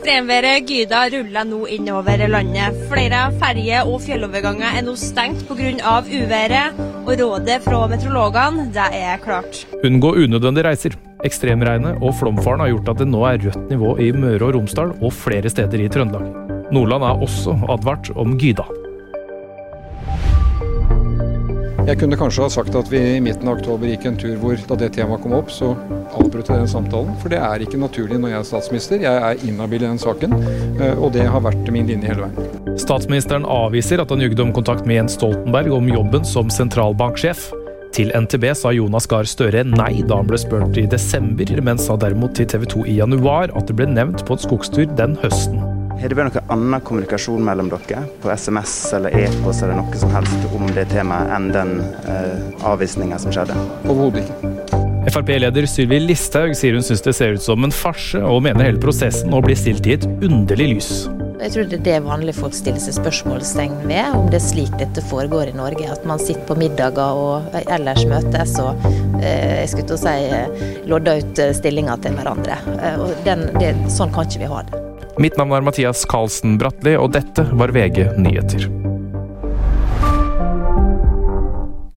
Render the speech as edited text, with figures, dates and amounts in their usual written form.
Ekstremværet Gyda ruller nå innover landet. Flere ferje- og fjelloverganger nå stengt på grunn av uværet, og rådet fra meteorologene, det klart. Unngå unødvendige reiser. Ekstremregnet og flomfaren har gjort at det nå rødt nivå i Møre og Romsdal og flere steder i Trøndelag. Nordland også advart om Gyda. Jeg kunne kanskje ha sagt at vi i midten av oktober gikk en tur hvor da det temaet kom opp, så avbrøt den samtalen. For det ikke naturlig når jeg statsminister. Jeg inhabil i den saken, og det har vært min linje hele veien. Statsministeren avviser at han jugde om kontakt med Jens Stoltenberg om jobben som sentralbanksjef. Til NTB sa Jonas Gahr Støre nei da han ble spurt i desember, men sa derimot til TV 2 i januar at det ble nevnt på en skogstur den høsten. Har det vært noe annen kommunikasjon mellom dere, på SMS eller e-post eller noe som helst om det temaet enn den avvisningen som skjedde? Overhodet ikke. FrP-leder Sylvi Listhaug sier hun synes det ser ut som en farse, og mener hele prosessen nå blir stilt i et underlig lys. Jeg tror det vanlige folk stiller seg spørsmålstegn ved, om det slik dette foregår i Norge, at man sitter på middager og ellers møtes og jeg skulle til å si lodder ut stillinger til hverandre. Og sånn kan ikke vi ha det. Mitt navn Mathias Karlsen Bratteli, og dette var VG Nyheter.